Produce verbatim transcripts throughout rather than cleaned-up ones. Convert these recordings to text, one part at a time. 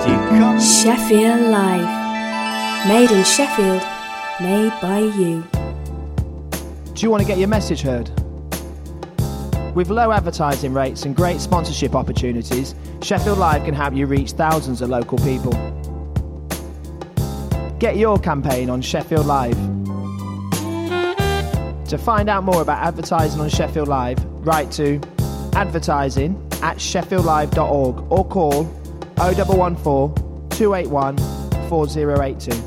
Sheffield Live. Made in Sheffield, made by you. Do you want to get your message heard? With low advertising rates and great sponsorship opportunities, Sheffield Live can help you reach thousands of local people. Get your campaign on Sheffield Live. To find out more about advertising on Sheffield Live, write to advertising at sheffield live dot org or call oh one one four, two eight one, four oh eight two.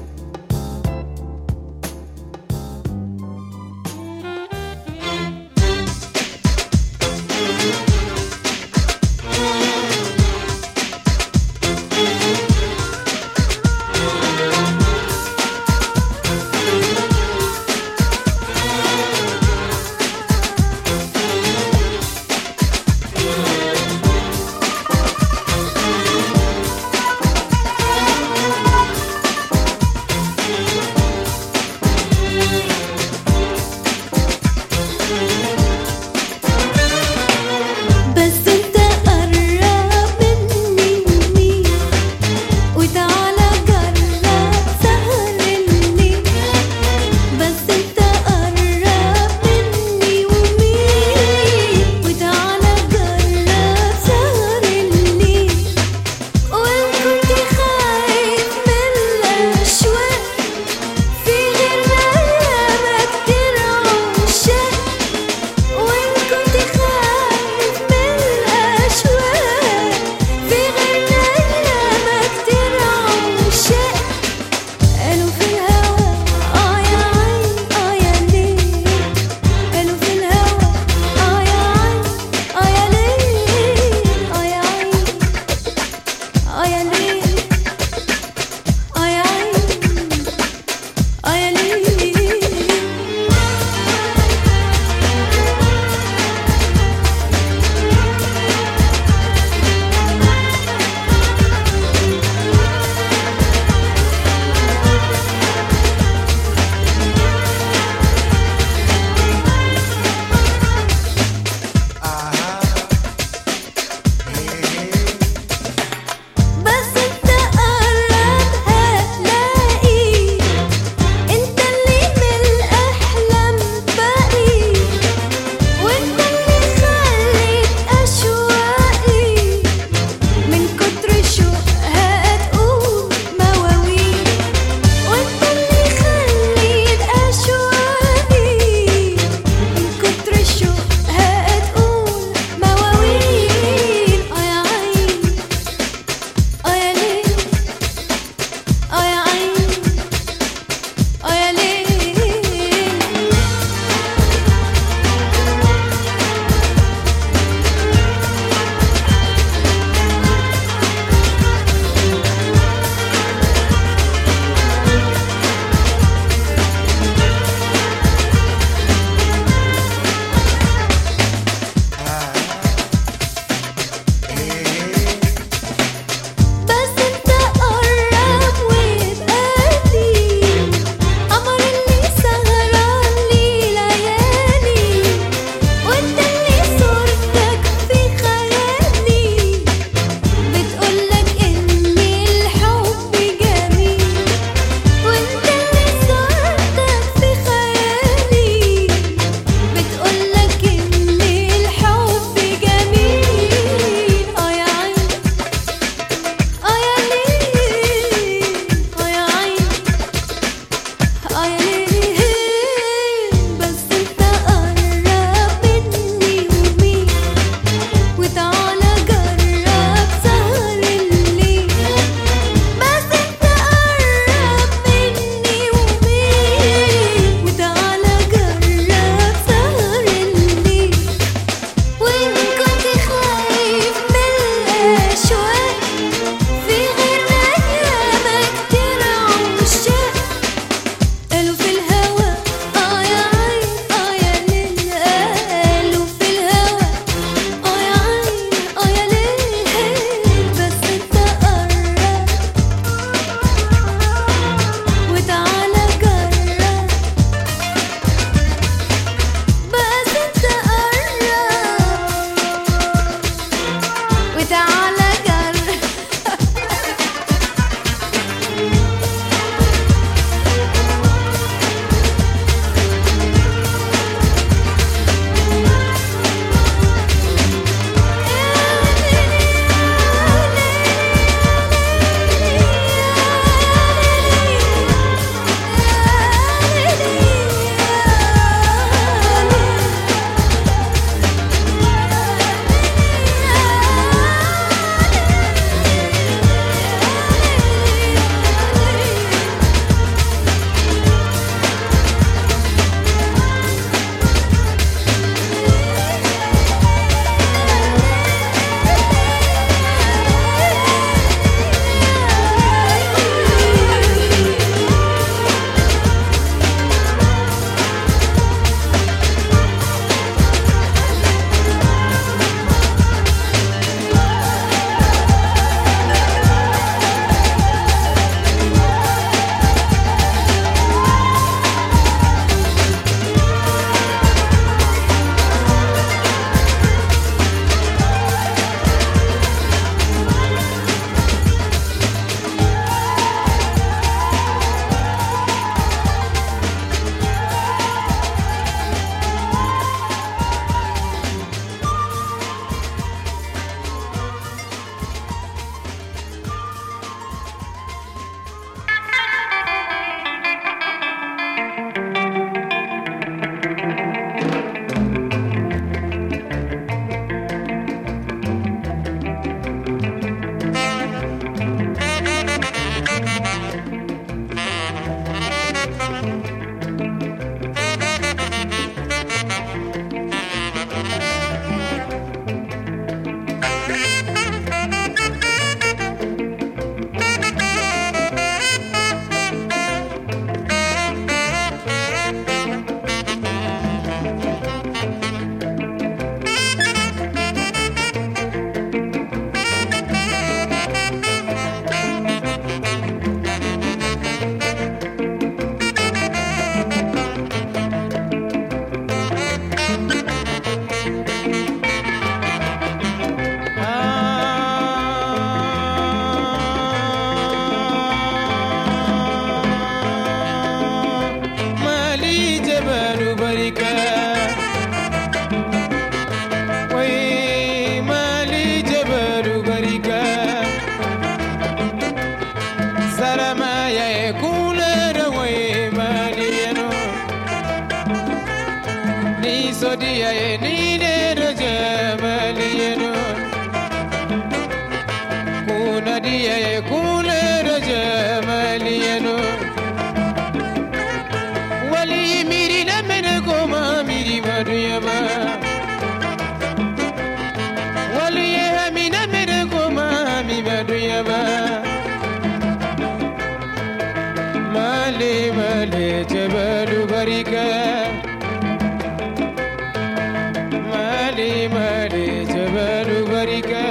dia ni de jamaliyano kuna dia kule jamaliyano wali miri na mene ko ma miri maduyama wali amina mene ko ma mi maduyama male male jabalu barika male male jabalu barika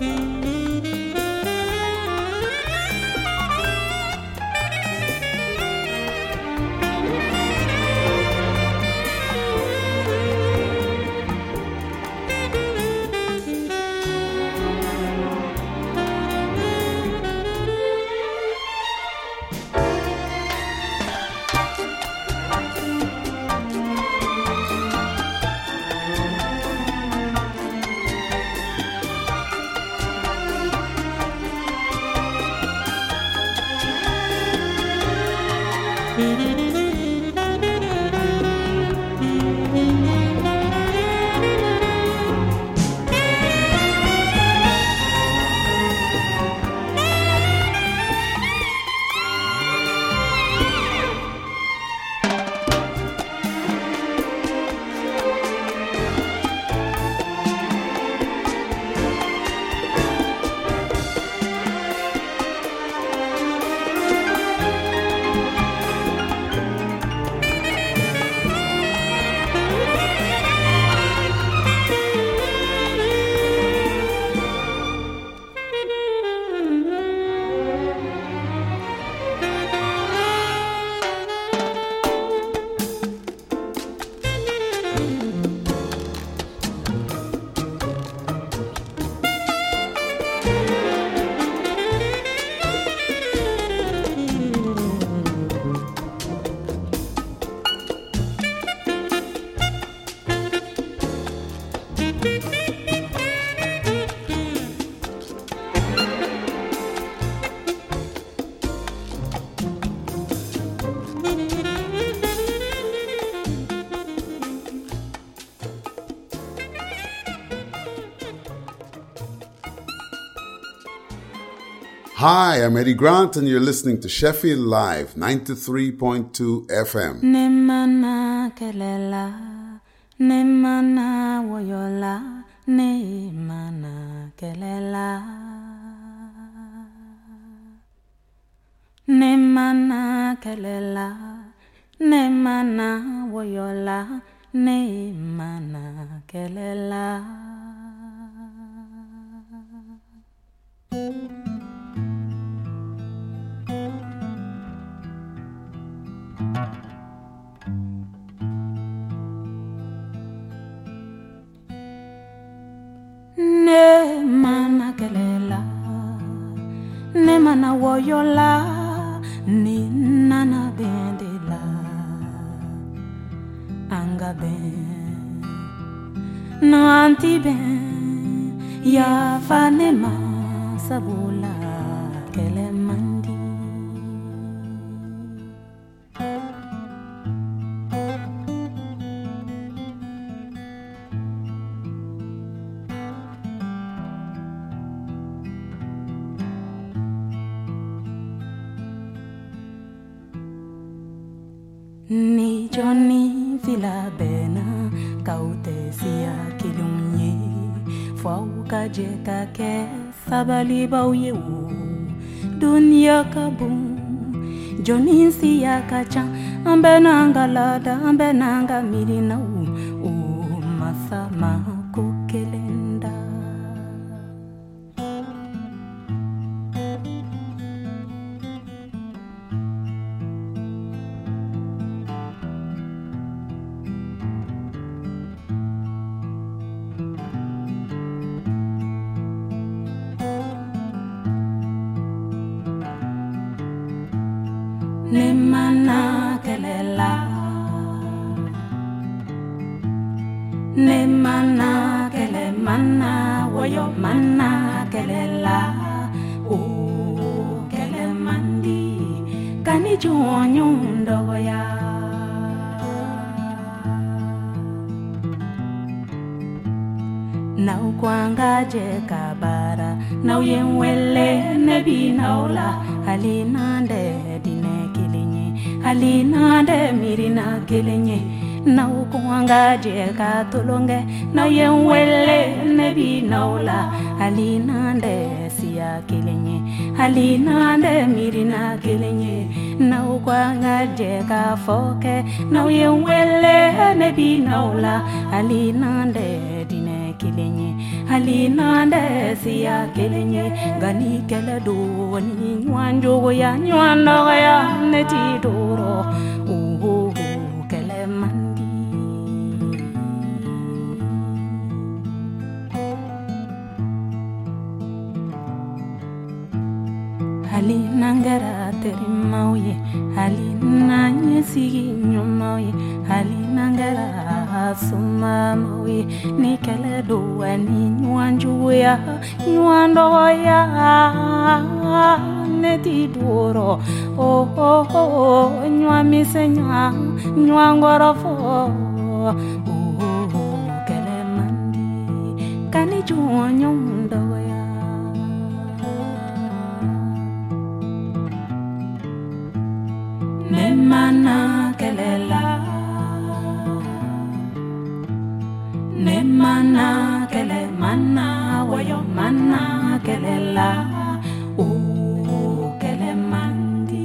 Hi, I'm Eddie Grant, and you're listening to Sheffield Live, ninety-three point two F M. Nemana kelela, nemana woyola, nemana kelela. Nemana kelela, nemana woyola, nemana kelela. Ne mana kelela, ne mana woyola, ni nana bendela, anga ben, no anti ben, ya fanema sabula kele mandi. Ni Johnny Villa Bena kaute sia kilunye fauka jeka ke sabali bauye u dunya kabum Johnny sia kacha ambenanga lada ambenanga milina u u masama kukelenda. Nemana kelela, nemana kele mana woyo mana kelela, o kele mandi kani juonyundo ya. Nau kwanga je kabara, nau yenwele nebi naula, halinande dine. Alina de mirina kelenye na ukwanga je ka tolonge na yenwele nebi naula alina de sia kelenye alina de mirina kelenye na ukwanga je ka foke na yenwele nebi naula alina de dine kelenye halinande siya kelenye gani kele do ni nwanjo ya nywanda ya neti doro oh kele mandi halinangara terimauye halinanye sigi nyomauye halinangara sumamauye ni kele do ni nwanjo ya nywanda ya neti doro oh oh oh nywa misenya nywa ngorofo oh oh kele mandi kani juonyo ndo ya nemana kelela nemana kele mana wayo mana kelela oh kele mandi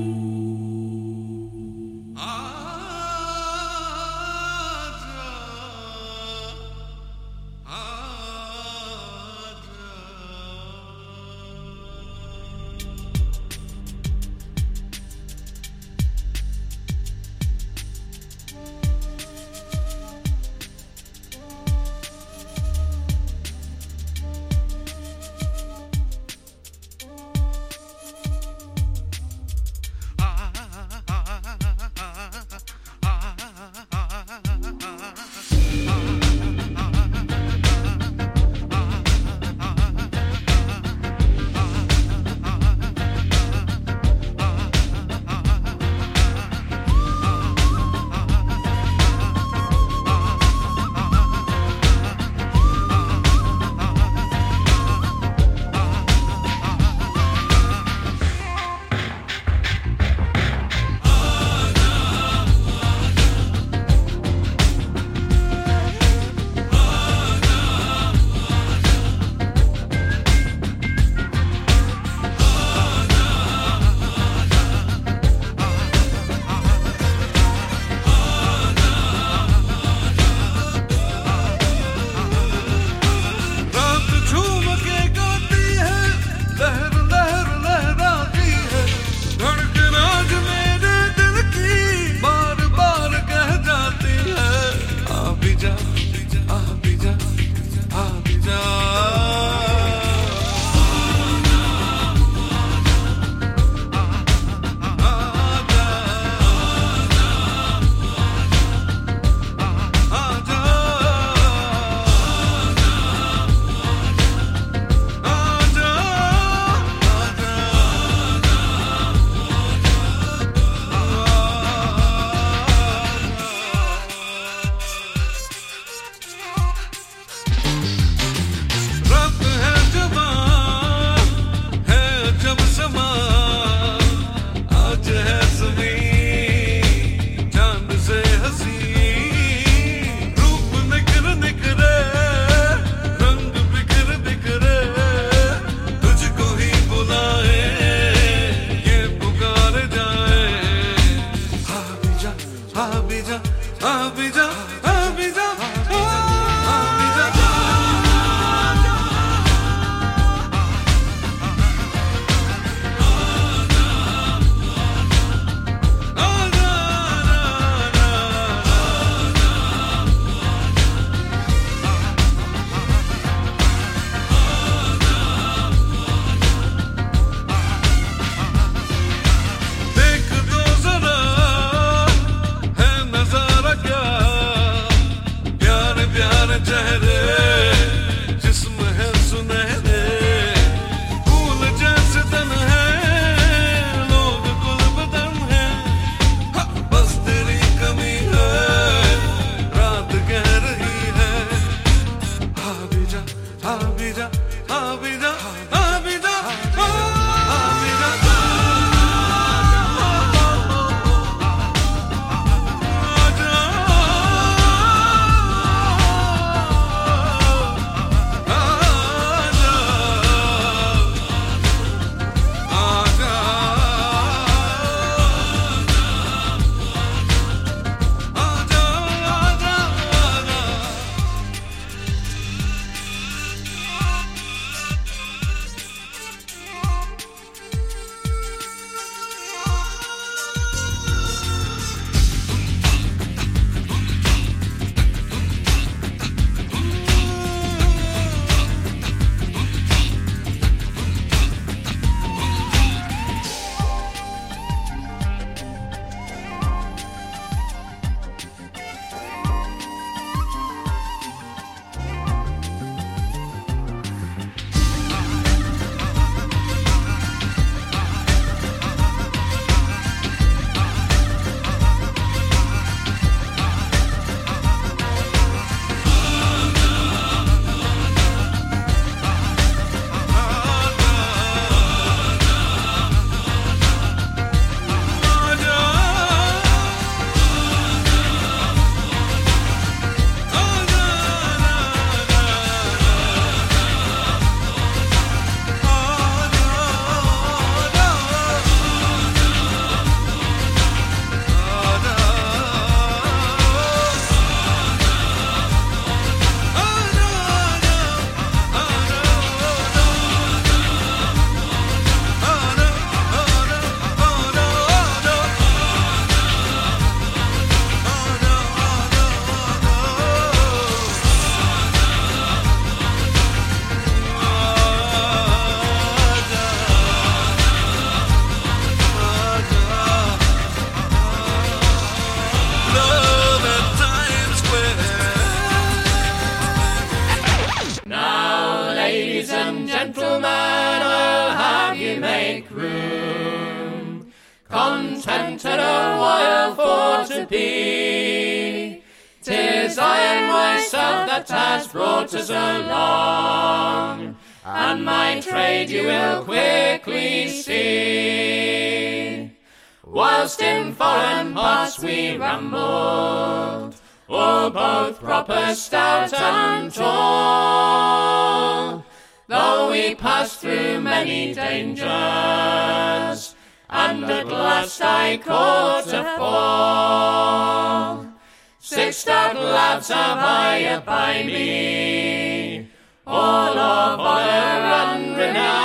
make room, contented a while for to be. 'Tis I and myself that has brought us along, and my trade you will quickly see. Whilst in foreign parts we rambled, all both proper stout and tall, though we passed through many dangers, and at last I caught a fall. Six stout lads have I by me, all of honour and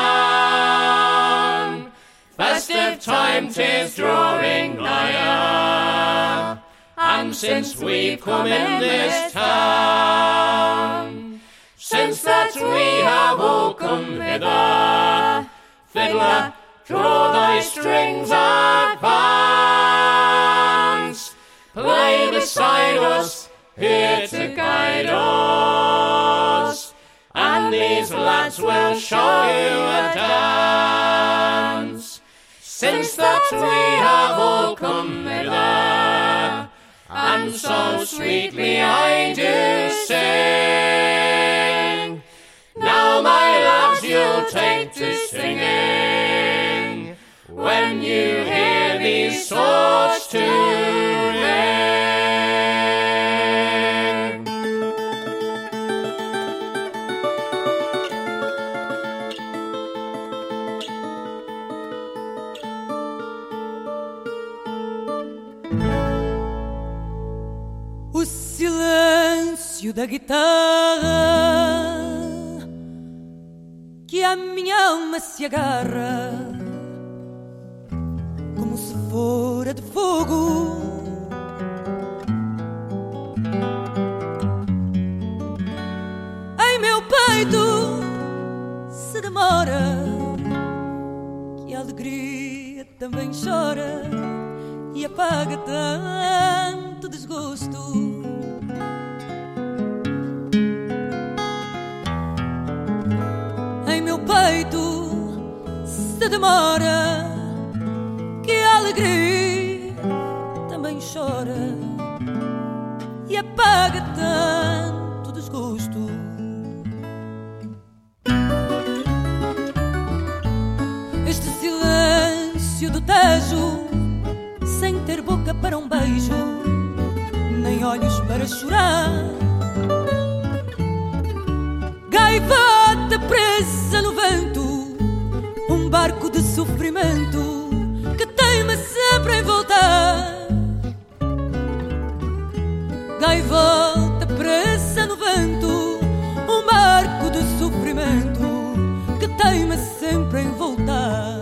renown. Festive time 'tis drawing nigher, and since we've come in this town, since that we have all come hither, fiddler, draw thy strings, advance, play beside us, here to guide us, and these lads will show you a dance. Since that we have all come hither, and so sweetly I do sing, now my lads you'll take to singing, when you hear these swords to ring. O silêncio da guitarra que a minha alma se agarra como se fora de fogo. Em meu peito se demora, que a alegria também chora e apaga tanto desgosto. Em meu peito se demora, que a alegria também chora e apaga tanto desgosto. Este silêncio do Tejo, sem ter boca para um beijo, nem olhos para chorar, gaivota presa no vento, um barco de sofrimento que teima sempre em voltar. Gaivota presa no vento, um barco de sofrimento que teima sempre em voltar.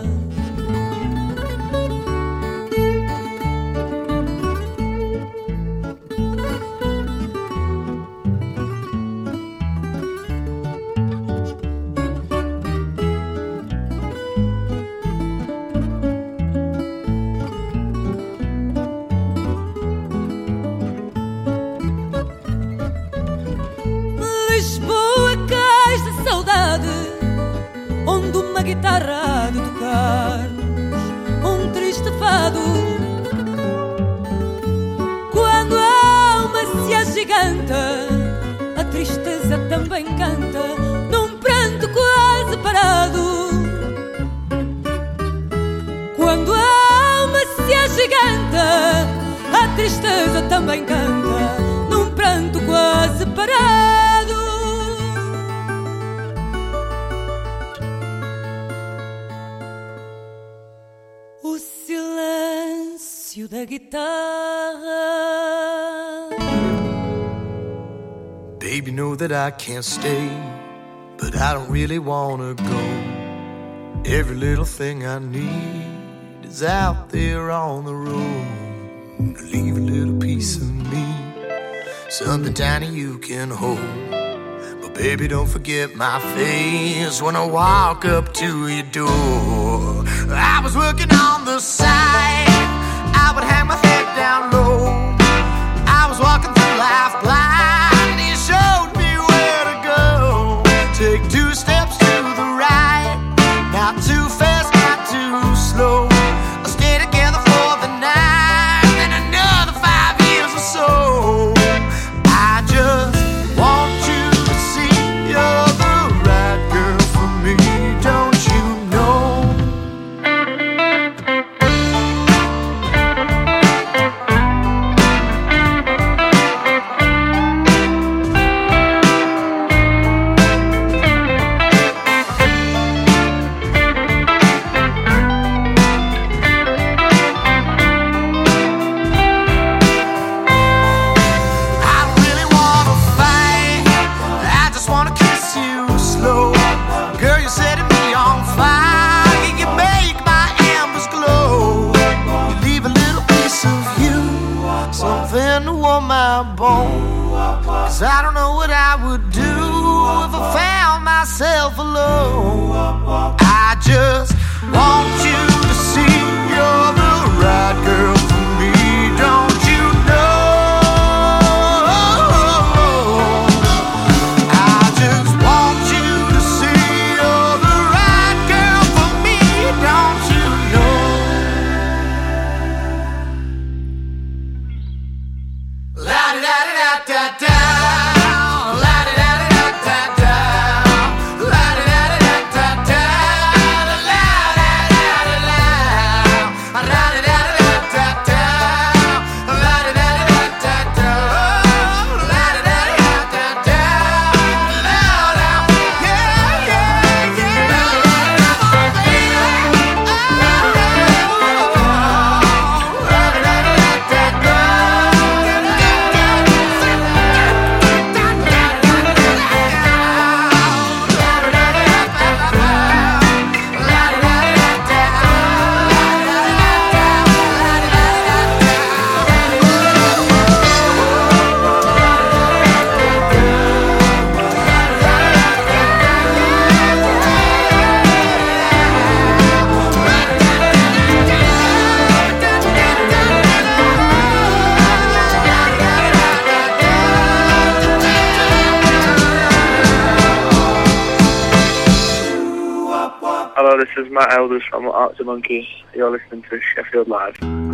Onde uma guitarra há de tocar-nos um triste fado. Quando a alma se agiganta, a tristeza também canta num pranto quase parado. Quando a alma se agiganta, a tristeza também canta num pranto quase parado. Da guitarra. Baby, know that I can't stay, but I don't really wanna go. Every little thing I need is out there on the road. Leave a little piece of me, something tiny you can hold. But baby, don't forget my face when I walk up to your door. I was working on the side, I would hang my head down low. I was walking through life blind, and he showed me where to go. Take two steps to the right, not too fast, not too 'cause I don't know what I would do if I found myself alone. I just want you to see you're the right girl for me, don't you know? I just want you to see you're the right girl for me, don't you know? La da da da da da. Hello, this is Matt Elders from Arctic Monkeys. You're listening to Sheffield Live.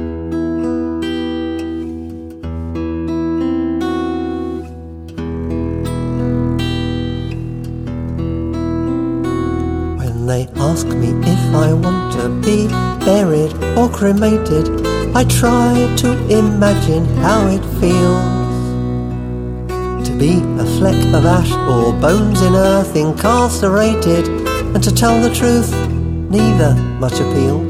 When they ask me if I want to be buried or cremated, I try to imagine how it feels to be a fleck of ash or bones in earth incarcerated. And to tell the truth, neither much appeals.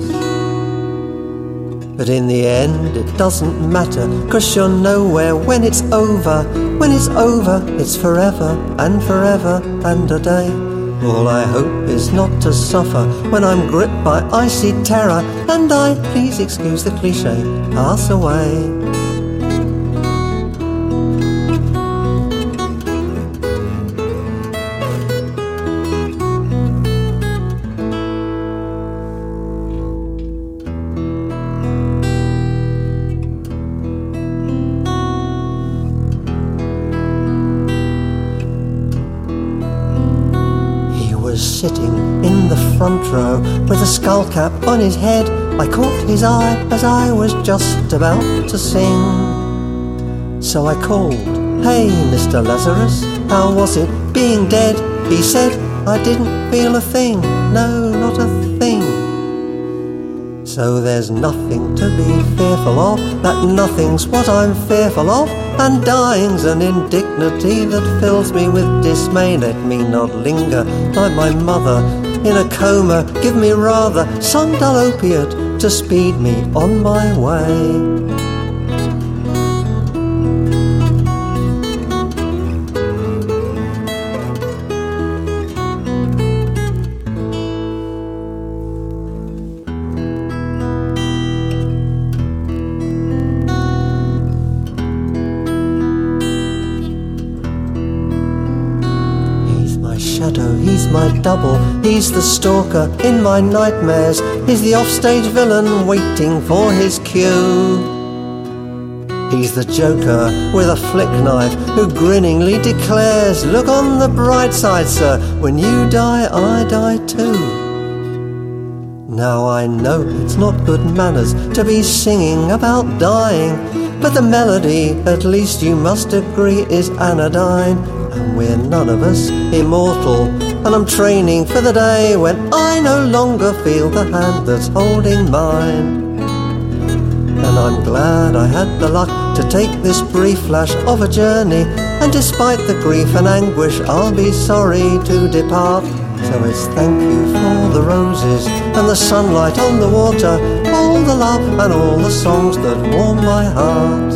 But in the end it doesn't matter, 'cause you're nowhere when it's over. When it's over, it's forever and forever and a day. All I hope is not to suffer when I'm gripped by icy terror, and I, please excuse the cliche, pass away. Sitting in the front row with a skull cap on his head, I caught his eye as I was just about to sing. So I called, "Hey, Mister Lazarus, how was it being dead?" He said, "I didn't feel a thing, no, not a thing." So there's nothing to be fearful of, that nothing's what I'm fearful of, and dying's an indignity that fills me with dismay. Let me not linger like my mother in a coma, give me rather some dull opiate to speed me on my way. He's my double, he's the stalker in my nightmares, he's the offstage villain waiting for his cue. He's the joker with a flick knife who grinningly declares, "Look on the bright side, sir, when you die, I die too." Now I know it's not good manners to be singing about dying, but the melody, at least you must agree, is anodyne. And we're none of us immortal, and I'm training for the day when I no longer feel the hand that's holding mine. And I'm glad I had the luck to take this brief flash of a journey, and despite the grief and anguish I'll be sorry to depart. So it's thank you for the roses and the sunlight on the water, all the love and all the songs that warm my heart.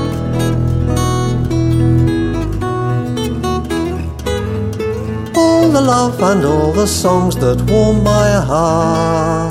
All the love and all the songs that warm my heart.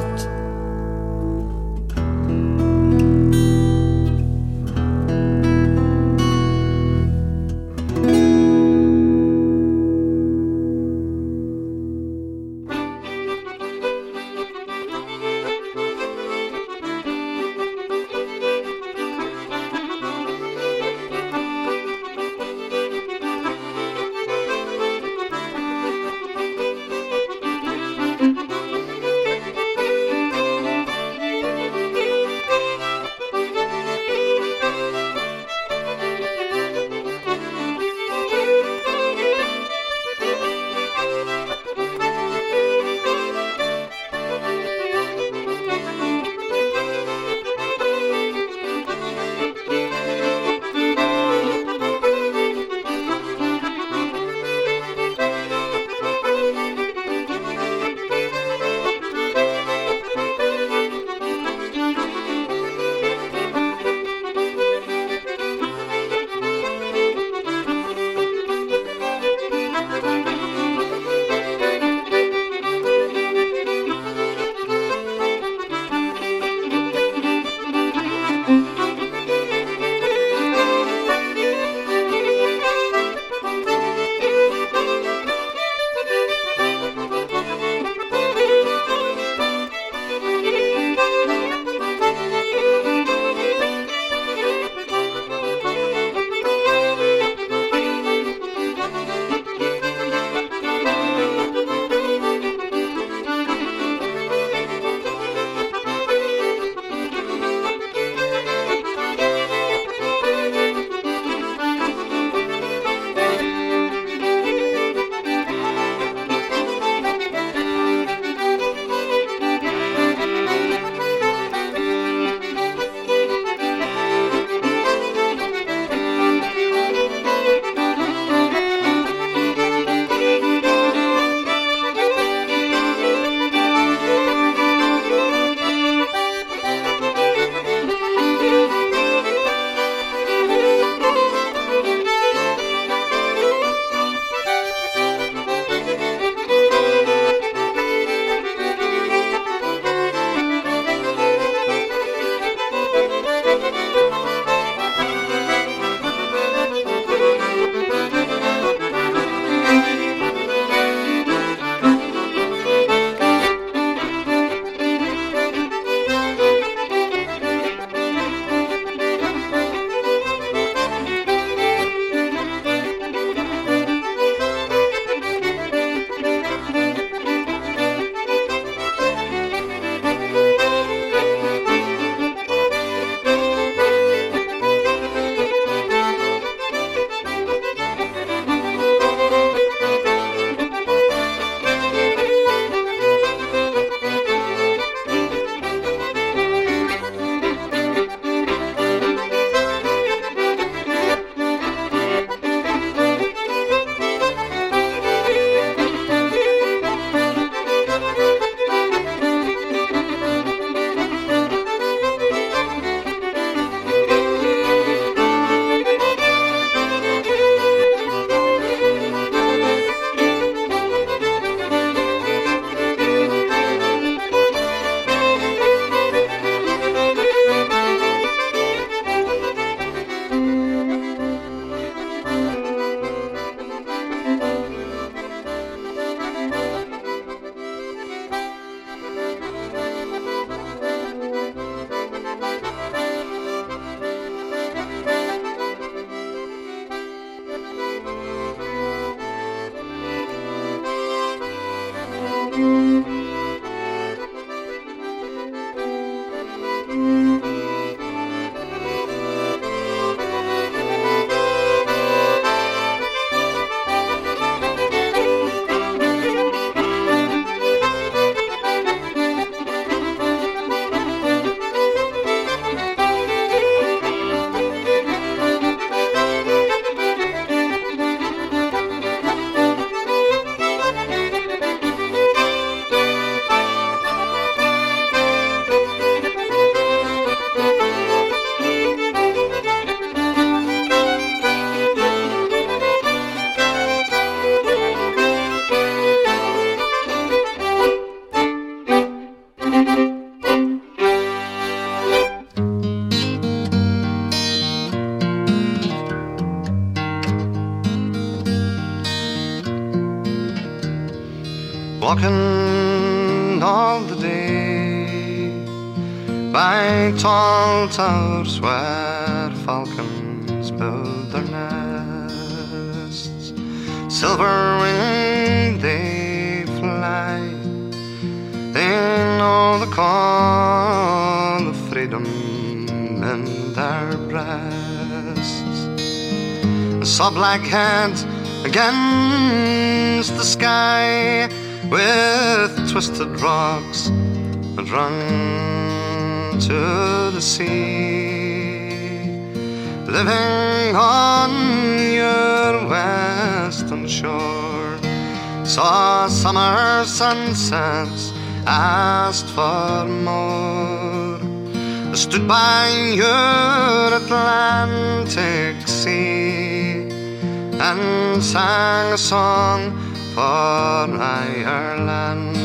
by tall towers where falcons build their nests. Silver winged they fly, they know the call of freedom in their breasts. I saw black heads against the sky with twisted rocks that run to the sea, living on your western shore. Saw summer sunsets, asked for more. I stood by your Atlantic sea and sang a song for Ireland.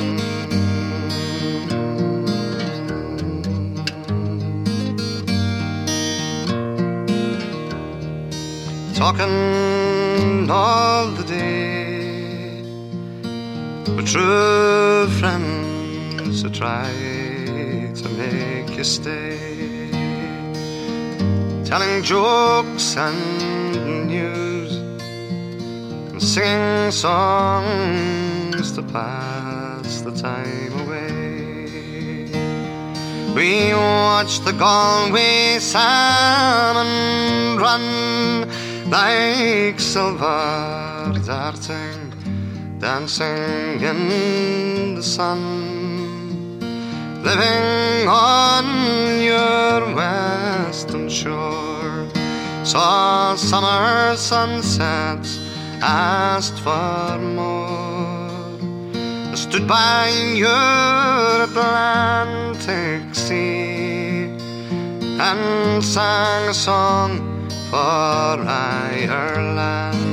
Talking all the day with true friends who try to make you stay, telling jokes and news and singing songs to pass the time away. We watch the Galway salmon run like silver darting, dancing in the sun, living on your western shore. Saw summer sunsets, asked for more. I stood by your Atlantic sea and sang a song for Ireland.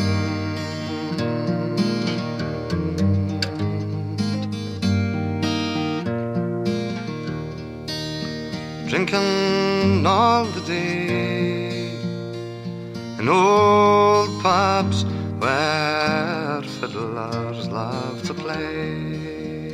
Drinking all the day in old pubs where fiddlers love to play.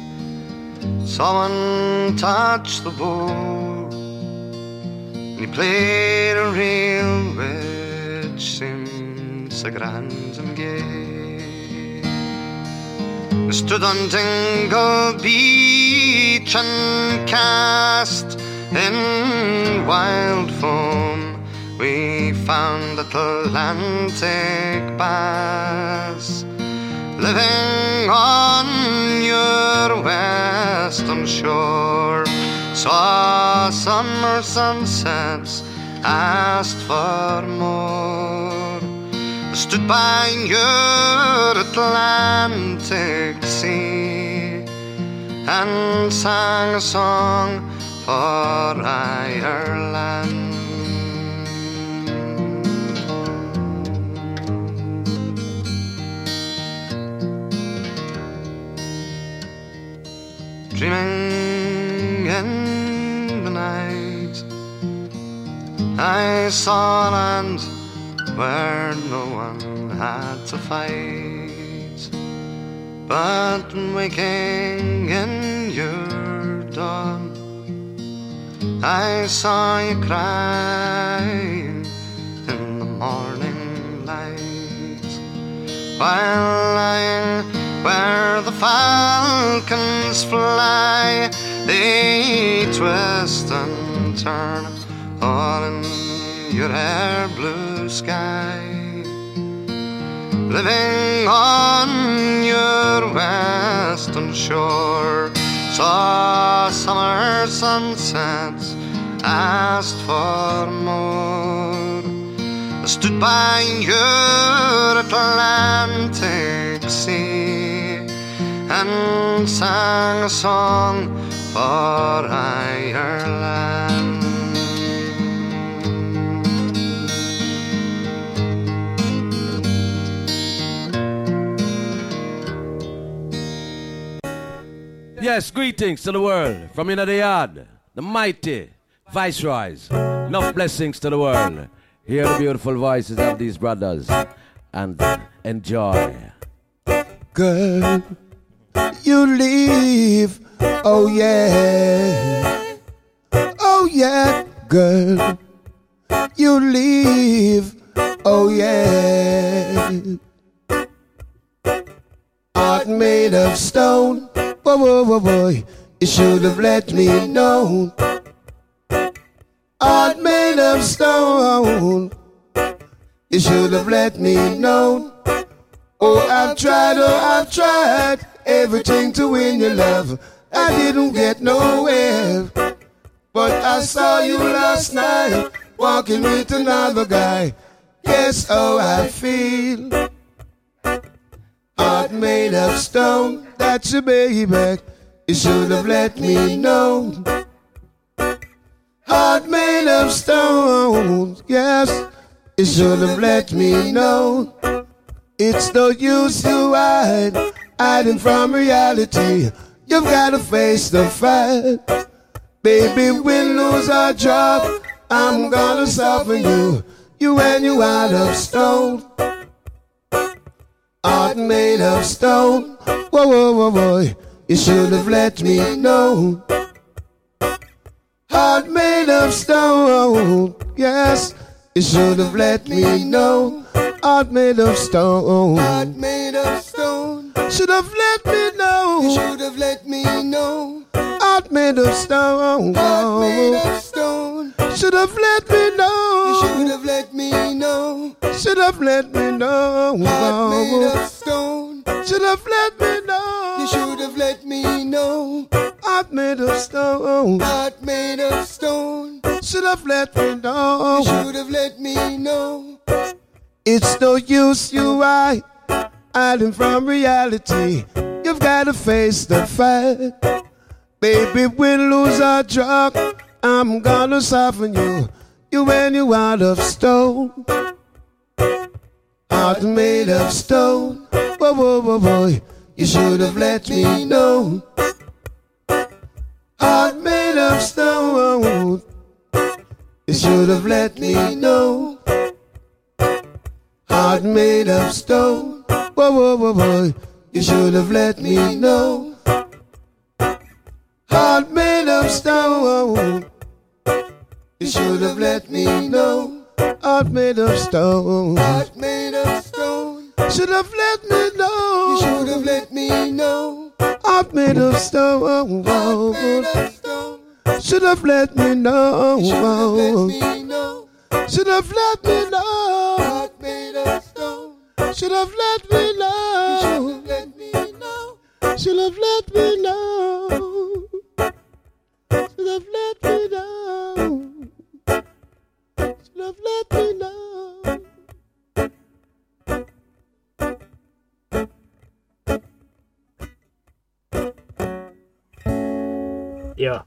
Someone touched the bow, he played a reel which seemed so grand and gay. We stood on Dingle Beach and cast in wild foam. We found Atlantic bass, living on your western shore. Saw summer sunsets, asked for more. I stood by your Atlantic sea and sang a song for Ireland. Dreaming in the night, I saw land where no one had to fight. But waking in your dawn, I saw you crying in the morning light, while lying where the falcons fly. They twist and turn all in your air blue sky, living on your western shore. Saw summer sunsets, asked for more. I stood by your Atlantic sea and sang a song for Ireland. Yes, greetings to the world from inner the yard, the mighty Viceroys. Enough blessings to the world. Hear the beautiful voices of these brothers and enjoy. Girl, you leave, oh yeah. girl, you leave, oh yeah. Heart made of stone, whoa, whoa, whoa, boy, you should have let me know. Heart made of stone, you should have let me know. Oh, I've tried, oh, I've tried everything to win your love. I didn't get nowhere, but I saw you last night walking with another guy. Guess how I feel. Heart made of stone, that's your baby. You should have let me know. Heart made of stone, yes, you should have let me know. It's no use you hide, hiding from reality. You've got to face the fact. Baby, we'll lose our job. I'm gonna soften you, you and you out of stone. Heart made of stone, whoa, whoa, whoa, boy, you should have let me know. Heart made of stone, yes, you should have let me know. Heart made of stone, heart made of stone, should have let me know. You should have let me know. Heart made of stone, heart made of stone, should have let me know. You should have let me know. Should have let me know. Heart made of stone, should have let me know. You should have let me know. Heart made of stone, heart made of stone, should have let me know. You should have let me know. It's no use you hide, hiding from reality. You've got to face the fact. Baby, we'll lose our job. I'm gonna soften you, you and you out of stone. Heart made of stone, whoa, whoa, whoa, boy, you should have let me know. Heart made of stone, you should have let me know. Heart made of stone, whoa, whoa, whoa, boy, you should have let me know. Heart made of stone, you should have let me know. Heart made of stone, heart made of stone, should have let me know. You should have let me know. Heart made of stone, heart made of stone, should have let me know. Should have let me know. Heart made of stone, should have let me know. Should have let me know. Should have let me know. Should have let me know. Should have let me know. Yeah.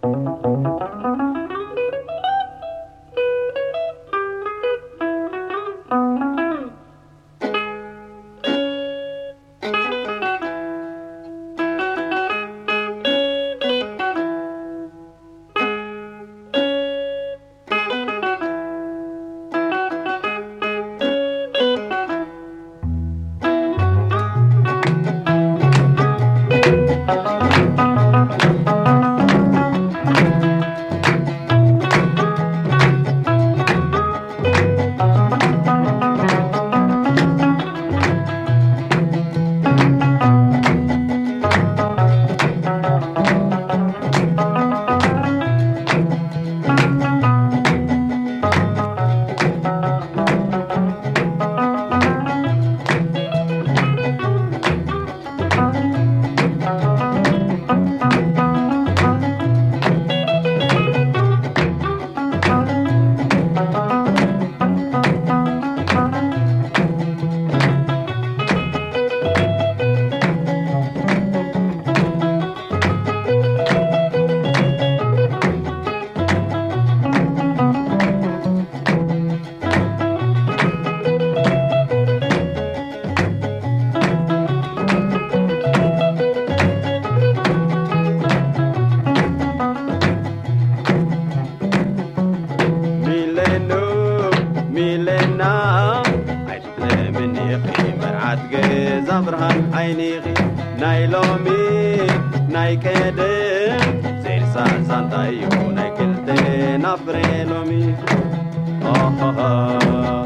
ናይ ቀደም ዘይርሳ ዛንታ እዩ ናይ ክልተ nafre lomi. Oh oh oh.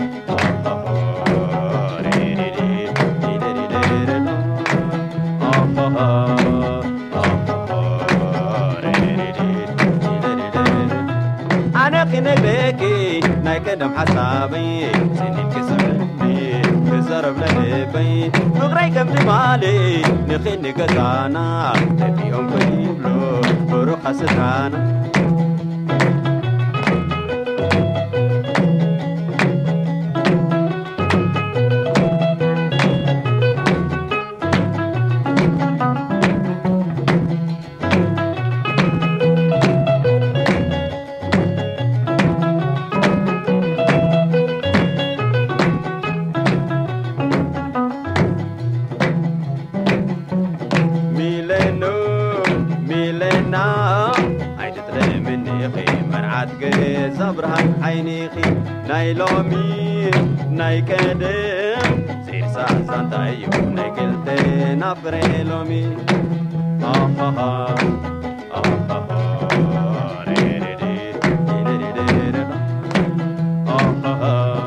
أنا خنبكي نايكدم حسابي سنين كسبني كسرب لبي فقري كم تمالي نخيني قطانا تبيهم كيبلو بروح سترانا زبرهن عينيخي ناي لومي ناي كدم سير ساسان تايو ناي قلتي نفري لومي آه آه آه آه آه ري ري ري ري ري ري ري آه آه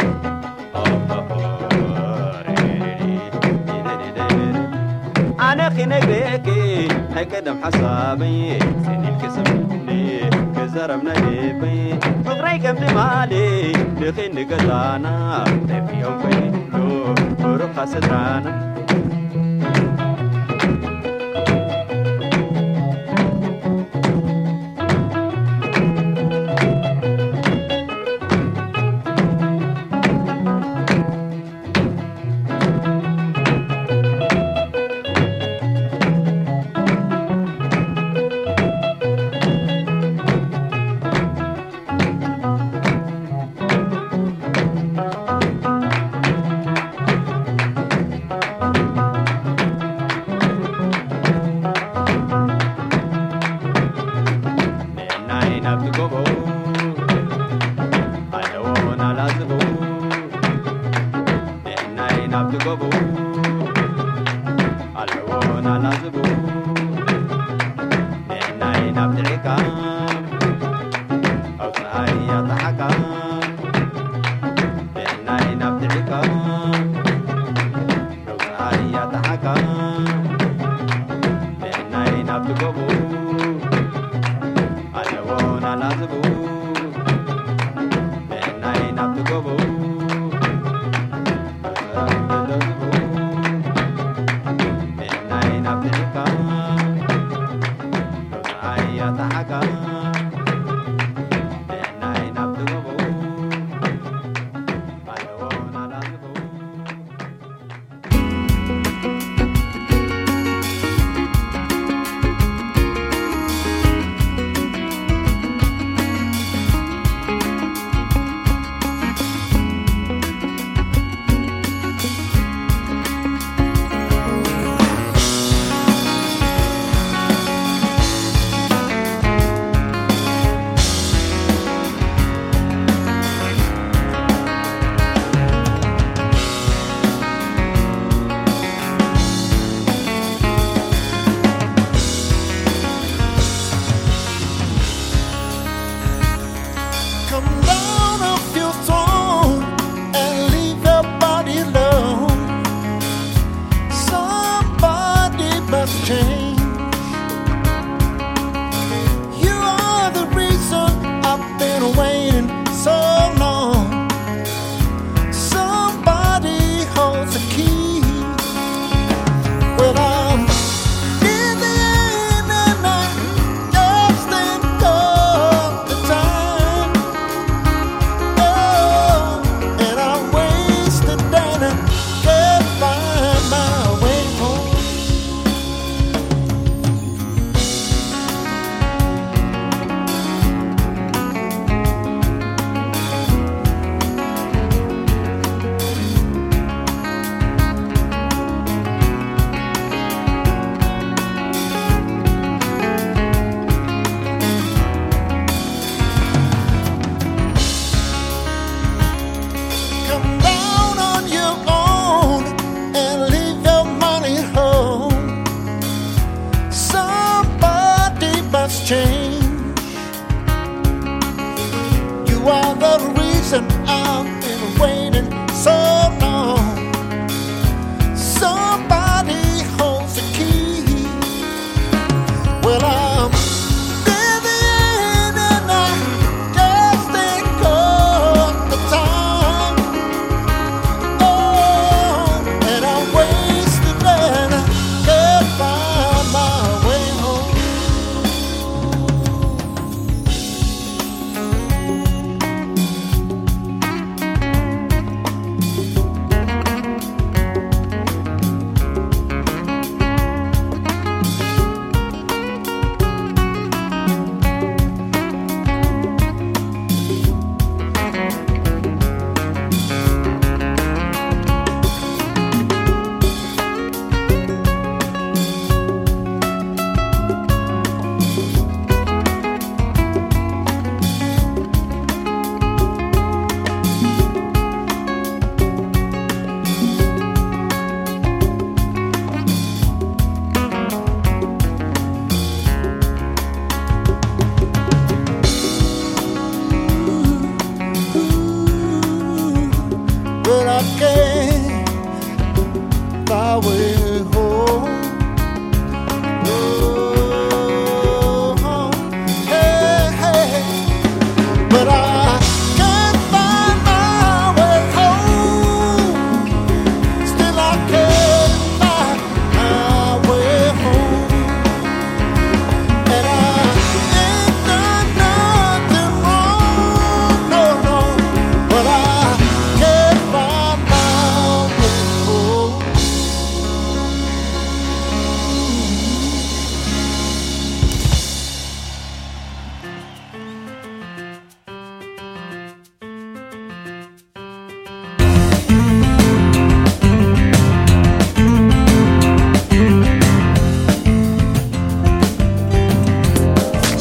آه ري ري ري ري أنا خينك بيكي ناي كدم حسابي سنين كسبني كزرمنا لبي فقري كم تمالي نخين قزانا تبيهم كيلو بروح سترانا reason